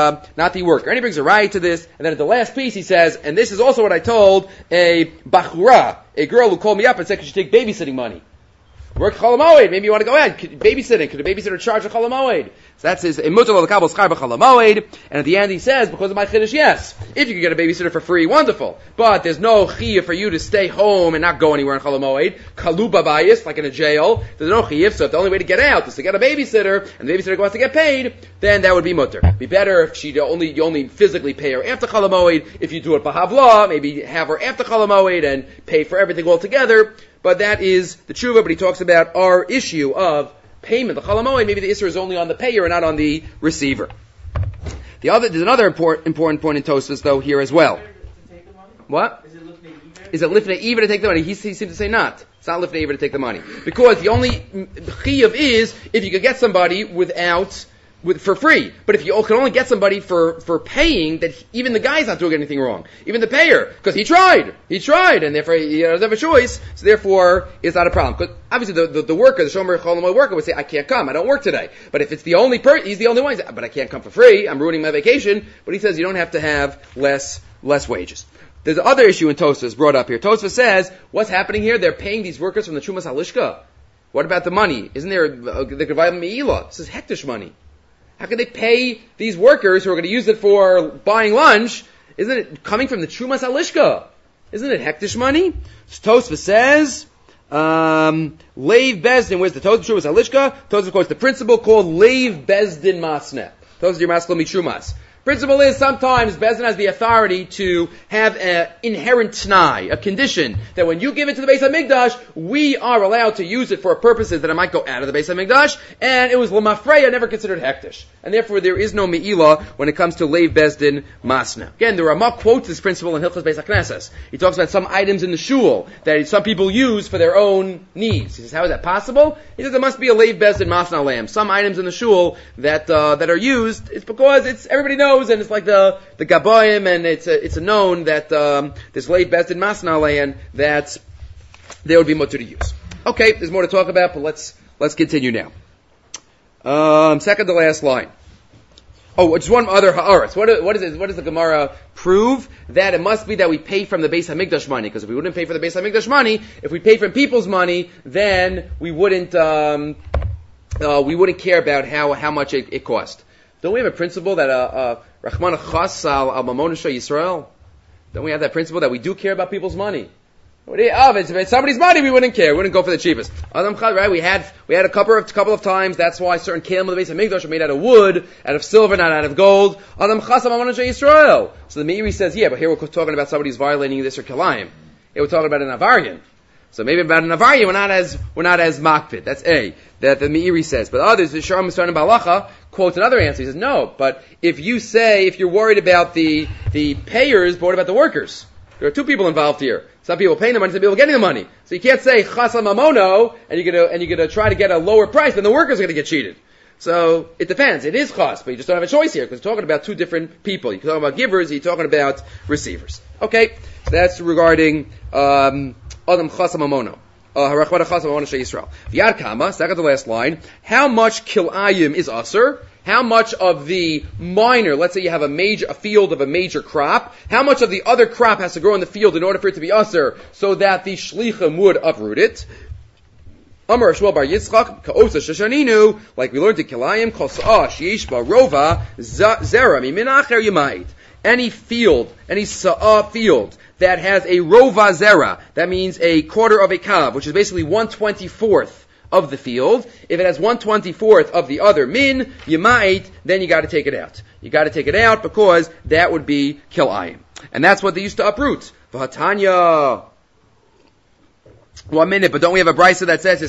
the worker. And he brings a riot to this, and then at the last piece he says, and this is also what I told a Bachura, a girl who called me up and said, could you take babysitting money? Work Chol HaMoed, maybe you want to go ahead. Babysitting, could a babysitter charge a Chol HaMoed? So that's his Mutal L'Kabel Schar B'Chol HaMoed, and at the end he says, because of my Chiddush, yes, if you could get a babysitter for free, wonderful. But there's no chiyuv for you to stay home and not go anywhere in Chol HaMoed. Kaluba bayis, like in a jail, there's no chiyuv, so if the only way to get out is to get a babysitter, and the babysitter wants to get paid, then that would be mutter. Be better if you only physically pay her after Chol HaMoed. If you do it b'havla, maybe have her after Chol HaMoed and pay for everything all together. But that is the tshuva, but he talks about our issue of payment. The Chol HaMoed, maybe the Isser is only on the payer and not on the receiver. There's another important point in Tosfos though here as well. What? Is it lifnei iver to take the money? He seems to say not. It's not lifnei iver to take the money. Because the only chiyuv is if you could get somebody for free. But if you can only get somebody for paying, that even the guy's not doing anything wrong. Even the payer. Because he tried, and therefore he doesn't have a choice, so therefore it's not a problem. Because obviously the worker, the Shomer Chol HaMoed worker would say, I can't come, I don't work today. But if it's the only he's the only one, he says, but I can't come for free, I'm ruining my vacation. But he says you don't have to have less wages. There's another issue in Tosfos brought up here. Tosfos says, what's happening here? They're paying these workers from the Trumas Halishka. What about the money? Isn't there the Gevayim Me'ilah? This is hektish money. How can they pay these workers who are going to use it for buying lunch? Isn't it coming from the Trumas Halishka? Isn't it hektish money? Tosfos says, Leiv Bezdin, where's the Tosfos Trumas Halishka? Tosfos quotes the principle called Leiv Bezdin Masne. Tosfos your Maskal Mitrumas. Principle is sometimes Bezdin has the authority to have an inherent t'nai, a condition that when you give it to the Beis HaMikdash, we are allowed to use it for purposes that it might go out of the Beis HaMikdash, and it was l'mafreya, never considered hektish. And therefore there is no me'ilah when it comes to Leiv Bezdin Masna. Again, the Ramah quotes this principle in Hilchos Beis HaKnesses. He talks about some items in the shul that some people use for their own needs. He says, how is that possible? He says there must be a Leiv Bezdin Masna lamb. Some items in the shul that are used, it's because everybody knows, and it's like the Gaboim, and it's a known that this Leiv Bezdin Masna lamb that they would be mutter to use. Okay, there's more to talk about, but let's continue now. Second to last line. Oh, just one other ha'aretz. What does the Gemara prove? That it must be that we pay from the Beis HaMikdash money, because if we wouldn't pay for the Beis HaMikdash money, if we paid from people's money, then we wouldn't care about how much it cost. Don't we have a principle that Rachmana Chas al Mamonisha Yisrael? Don't we have that principle that we do care about people's money? If it's somebody's money, we wouldn't care. We wouldn't go for the cheapest. Right? We had a couple of times. That's why certain kelim of the Beis HaMikdash are made out of wood, out of silver, not out of gold. Adam Chas al Mamonisha Yisrael. So the Meiri says, yeah, but here we're talking about somebody's violating this or kilayim. Here we're talking about an avarian. So maybe about an avarian, we're not as makpid. That's A, that the Meiri says. But others, the Sharm Mitzvah Balacha quotes another answer. He says, no, but if you're worried about the payers, but what about the workers? There are two people involved here. Some people paying the money, some people getting the money. So you can't say chas mamono, and you're gonna try to get a lower price, then the workers are gonna get cheated. So it depends. It is chas, but you just don't have a choice here, because you're talking about two different people. You're talking about givers, you're talking about receivers. Okay, so that's regarding Adam chas mamono. Harachmana chas mamono she Yisrael. V'yad kama, second to last line, how much kilayim is aser? How much of the minor, let's say you have a field of a major crop, how much of the other crop has to grow in the field in order for it to be aser, so that the shlichim would uproot it? Amar Shmuel bar Yitzchak, ka'osa sheshaninu, like we learned in Kilayim, kol sa'ah sheyesh ba rova zera mimin acher yimait. Any field, any sa'ah field that has a rova zera, that means a quarter of a kav, which is basically 1/24th of the field. If it has 1/24th of the other min, yimait, then you got to take it out. You got to take it out because that would be kilayim, and that's what they used to uproot. V'hatanya. 1 minute, but don't we have a brisa that says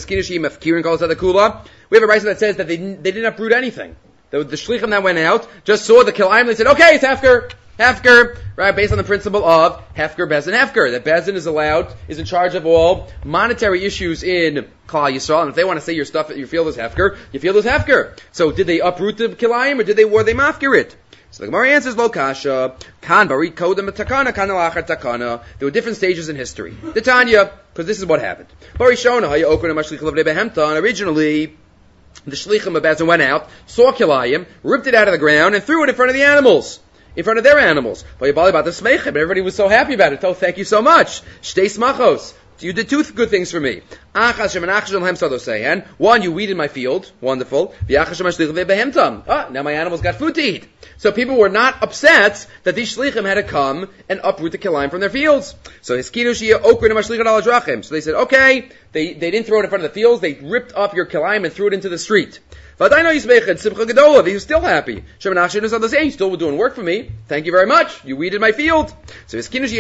we have a brisa that says that they didn't uproot anything. The shlichim that went out just saw the kilayim. They said, okay, it's hefker, right? Based on the principle of hefker, bezin, hefker. That bezin is in charge of all monetary issues in Klal Yisrael. And if they want to say your field is hefker. So did they uproot the kilayim, or were they mafkir it? So the Gemara answers, Lo kasha, kan barit kodem takana, kan alachar takana. There were different stages in history. The Tanya, because this is what happened. Barishona, haya okran mashlich lavnei behemta, and originally, the shlichim of Bezin went out, saw kilayim, ripped it out of the ground, and threw it in front of the animals. In front of their animals. Everybody was so happy about it. Oh, thank you so much. Shtei smachos. You did two good things for me. One, you weeded my field. Wonderful. Now my animals got food to eat. So people were not upset that these shlichim had to come and uproot the kilayim from their fields. So they said, okay, they didn't throw it in front of the fields, they ripped up your kilayim and threw it into the street. He was still happy. You still were doing work for me. Thank you very much. You weeded my field. So they were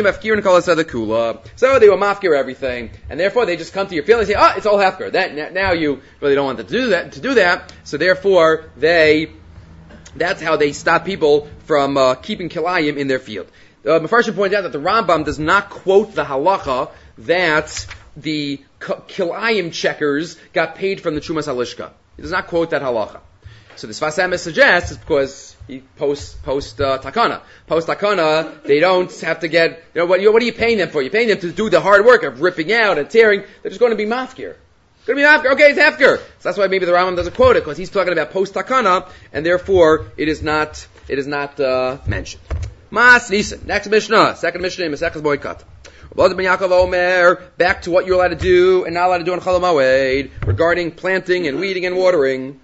mafkir everything, and therefore they just come to your field and say, it's all hefker. Now you really don't want to do that. So therefore that's how they stop people from keeping kilayim in their field. Mefarshim points out that the Rambam does not quote the halacha that the kilayim checkers got paid from the Trumas Halishka. He does not quote that halacha. So the Sfas Emes suggests it's because he post takana. Post takana, they don't have to get, what are you paying them for? You're paying them to do the hard work of ripping out and tearing. They're just going to be mafkir. Okay, it's hefker. So that's why maybe the Rambam doesn't quote it, because he's talking about post takana, and therefore it is not mentioned. Mas Nisan. Next Mishnah, second Mishnah in Masechtas Boikat. Back to what you're allowed to do and not allowed to do on Chol Hamoed regarding planting and weeding and watering.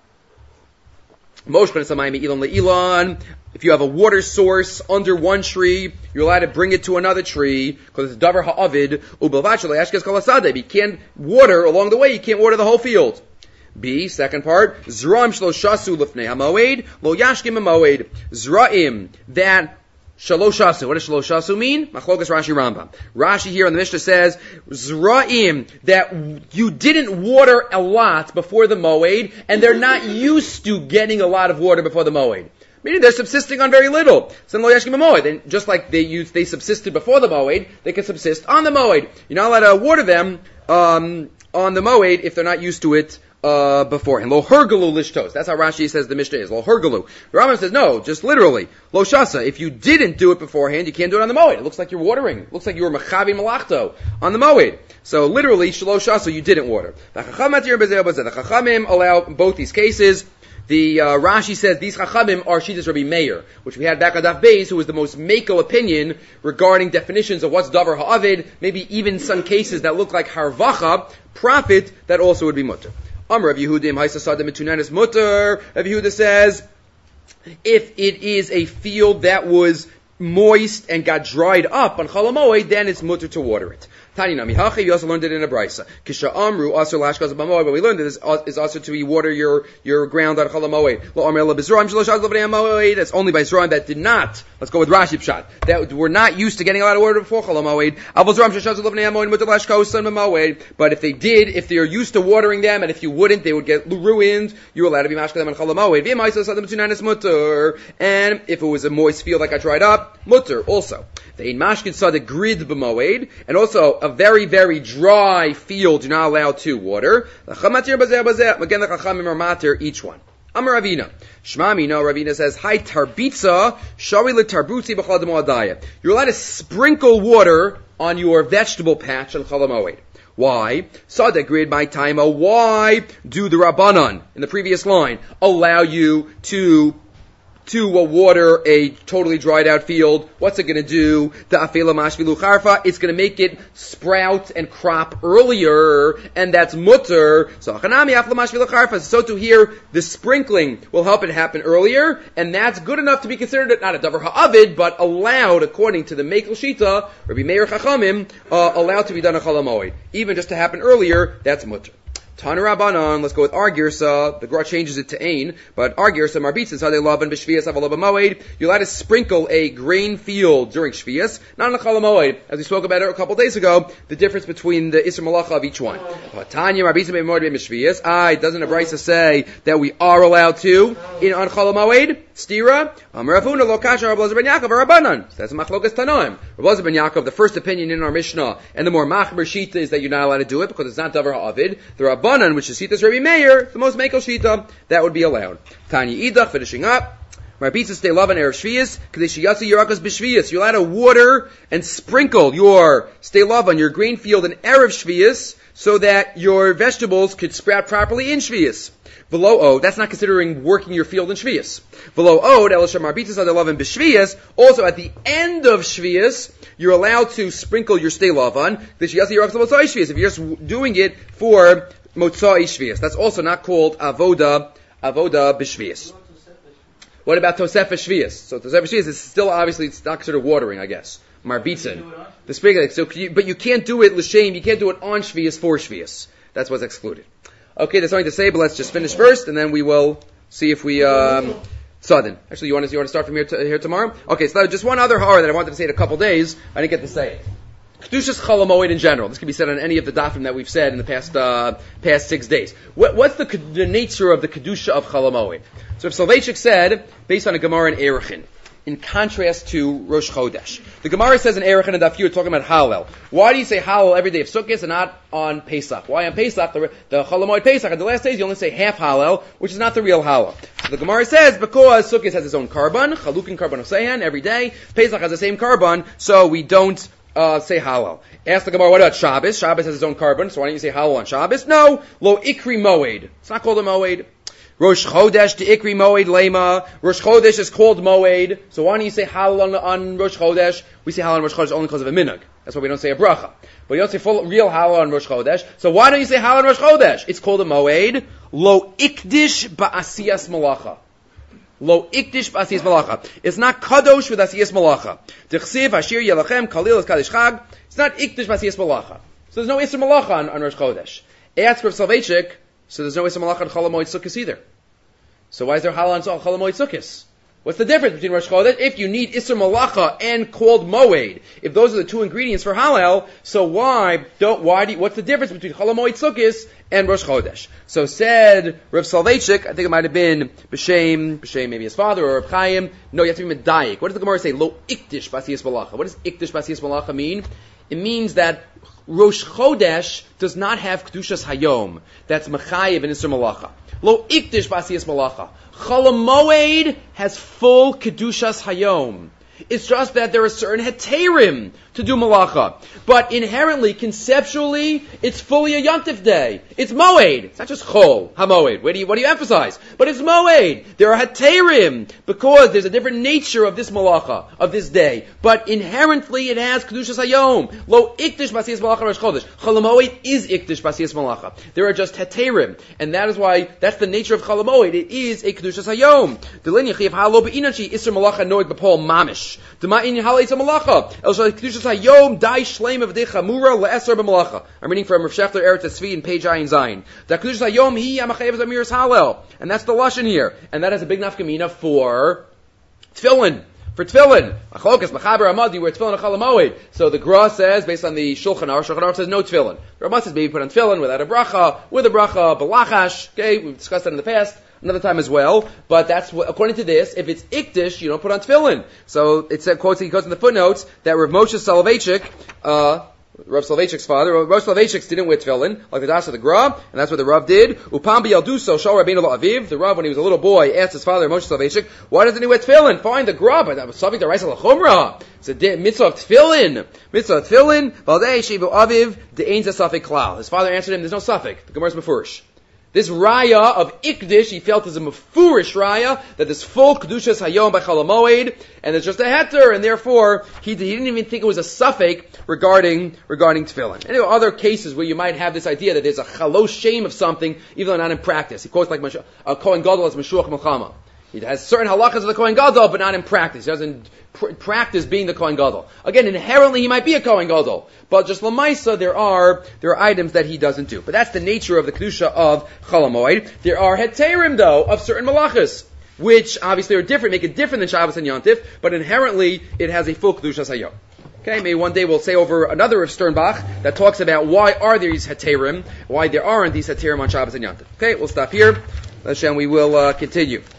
If you have a water source under one tree, you're allowed to bring it to another tree because it's davar ha'avid. You can't water along the way. You can't water the whole field. B, second part, Zra'im shloshasu lifnei hamoed, lo yashkim hamoed. Zra'im, that shaloshasu. What does shaloshasu mean? Machlokas Rashi Rambam. Rashi here in the Mishnah says, Zra'im, that you didn't water a lot before the moed, and they're not used to getting a lot of water before the moed. Meaning they're subsisting on very little. So lo yashkim hamoed. And just like they subsisted before the moed, they can subsist on the moed. You're not allowed to water them on the moed if they're not used to it beforehand. Lo hergalu lishtos. That's how Rashi says the Mishnah is. Lo hergalu. The Rambam says no, just literally. Lo shasa. If you didn't do it beforehand, you can't do it on the moed. It looks like you're watering. It looks like you were mechavi malachto on the moed. So literally, shelo shasa, you didn't water. The Chachamim allow both these cases. The Rashi says these Chachamim are Shitas Rabbi Meir, which we had back on Daf Beis, who was the most Mako opinion regarding definitions of what's Davar Ha'avid, maybe even some cases that look like Harvacha, profit, that also would be mutter. Amar Rav Yehudim Haisasadim Etunanis mutter. Rav Yehuda says, if it is a field that was moist and got dried up on Chol HaMoed, then it's mutter to water it. Tani Nami Hachi, we also learned it in a Brisa. Kisha Amru, Asr Lashkaz B'Moed, but we learned that this is also to water your ground on Chol HaMoed. Lo Amr Ela B'Zra'im Shelo Shaz L'Vnei HaMoed, that's only by Zra'im that did not, let's go with Rashi Pshat, that were not used to getting a lot of water before Chol HaMoed. Avol Zra'im Shelo Shaz L'Vnei HaMoed, Mutter Lashkaz B'Moed, but if they did, if they're used to watering them, and if you wouldn't, they would get ruined, you're allowed to be mashka them on Chol HaMoed. V'yemai Sadim Tunanis Mutter, and if it was a moist field that got dried up, Mutter also. The in mashkin saw the grid b'moed, and also a very, very dry field you're not allowed to water. Again, the Chachamim are matir each one. Amar Ravina. Shmami, no, Ravina says, Hi tarbitza, shari l'tarbutzi b'chol d'moadaya. You're allowed to sprinkle water on your vegetable patch on Chol HaMoed. Why? Sada grid by taima. Why do the Rabbanan, in the previous line, allow you to water a totally dried out field? What's it going to do? The afela mashvilu charfa. It's going to make it sprout and crop earlier, and that's mutter. So chanami afela mashvilu charfa. So to here, the sprinkling will help it happen earlier, and that's good enough to be considered not a davar ha'avid, but allowed according to the Mekel Shita, Rabbi Meir Chachamim, allowed to be done a Chol HaMoed. Even just to happen earlier, that's mutter. Tana Rabbanon, let's go with our girsa. The Gra changes it to Ain, but our girsa, Marbitzin, Sadeh Lavan, B'Shvias, Avalaba Moed. You're allowed to sprinkle a grain field during Shvias, not in the Chol HaMoed. As we spoke about it a couple days ago, the difference between the Isra Malacha of each one. Tanya, Marbitzin, B'Moed, B'Shvias. Doesn't a Brisa say that we are allowed to on Chol HaMoed? Stira, Amravuna, Lokasha, Rabbi Ben Yaakov, Rabbanan. That's Machlokas Tanoim. Rabbi Ben Yaakov, the first opinion in our Mishnah, and the more Machmer Shita is that you're not allowed to do it because it's not Davar Ha'avid. The Rabbanan, which is Shita's Rabbi Meir, the most Mekel Shita, that would be allowed. Tanya Idach, finishing up. Marbitza stay love on Erev Shvias, Kadesh Yatsi Yerakas B'Shvias. You're allowed to water and sprinkle your stay love on your grain field in Erev Shvias so that your vegetables could sprout properly in Shvias. V'lo od, that's not considering working your field in Shvias. V'lo od, Elisha Marbitzas Adelav B'Shvias, also at the end of Shvias, you're allowed to sprinkle your stay lavan, Kadesh Yatsi Yerakas B'Shvias, if you're just doing it for Motzai Shvias. That's also not called Avoda B'Shvias. What about Tosefah Shvias? So Tosefah Shvias is still obviously, it's not considered watering, I guess. Marbitzin. The sprinkling. So, but you can't do it l'shem, you can't do it on Shvias for Shvias. That's what's excluded. Okay, there's something to say, but let's just finish first, and then we will see if we, Sudden. Actually, you want to start from here tomorrow? Okay, so just one other horror that I wanted to say in a couple days. I didn't get to say it. Kedushas Chol HaMoed in general. This can be said on any of the dafim that we've said in the past 6 days. What's the nature of the Kedusha of Chol HaMoed? So if Soloveitchik said, based on a Gemara in Erechin, in contrast to Rosh Chodesh. The Gemara says in Erechin and Daf Yud, talking about Hallel. Why do you say Hallel every day of Sukkot and not on Pesach? Why on Pesach, the Chol HaMoed Pesach, on the last days you only say half Hallel, which is not the real Hallel. So the Gemara says, because Sukkot has its own carbon, Chalukin carbon of Seihan, every day, Pesach has the same carbon, so we don't say Hallel. Ask the Gemara, what about Shabbos? Shabbos has its own carbon, so why don't you say Hallel on Shabbos? No, Lo Ikri Moed. It's not called a Moed. Rosh Chodesh to Ikri Moed Lema. Rosh Chodesh is called Moed. So why don't you say Hallel on Rosh Chodesh? We say Hallel on Rosh Chodesh only because of a minhag. That's why we don't say a bracha. But you don't say real Hallel on Rosh Chodesh. So why don't you say Hallel on Rosh Chodesh? It's called a Moed. Lo Ikdish Ba'asiyas Malacha. Lo Ikdish Ba'asiyas Malacha. It's not Kadosh with Asiyas Malacha. Tichsiv Hashir Yelachem Kalil is Kaddish Chag. It's not Ikdish Ba'asiyas Malacha. So there's no Isser Malacha on Rosh Chodesh. Ask Rav Soloveitchik, So there's no Isser Malacha on Chol HaMoed Sukkos either. So why is there halal on Chol HaMoed Sukkos? What's the difference between Rosh Chodesh? If you need Isser Malacha and called Moed, if those are the two ingredients for halal, so what's the difference between Chol HaMoed Sukkos and Rosh Chodesh? So said Rav Soloveitchik, I think it might have been B'Shem maybe his father, or Rav Chaim. No, you have to be Medayik. What does the Gemara say? Lo Ikdish Basiyas Malacha. What does Ikdish Basiyas Malacha mean? It means that Rosh Chodesh does not have Kedushas Hayom. That's Mechayev and Isser Malacha. Lo Ikdish Basiyas Malacha. Chol HaMoed has full Kedushas Hayom. It's just that there are certain heterim to do malacha. But inherently, conceptually, it's fully a yontif day. It's moed. It's not just chol, ha-moed. What do you emphasize? But it's moed. There are heterim, because there's a different nature of this malacha, of this day. But inherently, it has kedushas hayom. Lo ikdish basiyas malacha rosh chodesh. Chol HaMoed is ikdish basiyas malacha. There are just heterim. And that is why, that's the nature of chol HaMoed. It is a kedushas hayom. Delin yachiv halo be'inachi isser malacha noeg b'pol mamish. I'm reading from Rav Shechter Eretz Tzvi in page Ayin Zayin. And that's the lashon here, and that has a big nafkamina for tefillin. For tefillin, achlokas machaber amadi where tefillin achal HaMoed. So the Gra says, based on the Shulchan Aruch says no tefillin. Ramah says maybe put on tefillin without a bracha, with a bracha, balachash. Okay, we've discussed that in the past. Another time as well, but that's what, according to this, if it's ikdish, you don't put on tefillin. So it said, he quotes in the footnotes that Rav Moshe Soloveitchik, Rav Soloveitchik's father, Rav Soloveitchik didn't wear tefillin, like the Das of the Gra, and that's what the Rav did. Upam b'yalduso shal Rabbeinu Aviv. The Rav, when he was a little boy, asked his father, Moshe Soloveitchik, why doesn't he wear tefillin? Fine, the Gra, but that was something to Raisa L'chumra. It's a mitzvah of tefillin. Mitzvah of tefillin, v'aldei shivu aviv, de'ein zeh safek klal. His father answered him, there's no safek. The Gemara is mefurish. This raya of ikdish, he felt is a mefurish raya, that this full kedushas hayom by Chol HaMoed, and it's just a heter, and therefore he didn't even think it was a suffix regarding tefillin. And there are other cases where you might have this idea that there's a chalosh shame of something, even though not in practice. He quotes like a Kohen Gadol as Meshuach Melchama. He has certain halachas of the Kohen Gadol, but not in practice. He doesn't practice being the Kohen Gadol. Again, inherently he might be a Kohen Gadol, but just lamaisa there are items that he doesn't do. But that's the nature of the kedusha of Chol HaMoed. There are heterim though of certain malachas, which obviously are different, make it different than Shabbos and Yontif, but inherently it has a full kedushas hayom. Okay, maybe one day we'll say over another of Sternbach that talks about why are there these heterim, why there aren't these heterim on Shabbos and Yontif. Okay, we'll stop here. Hashem, we will continue.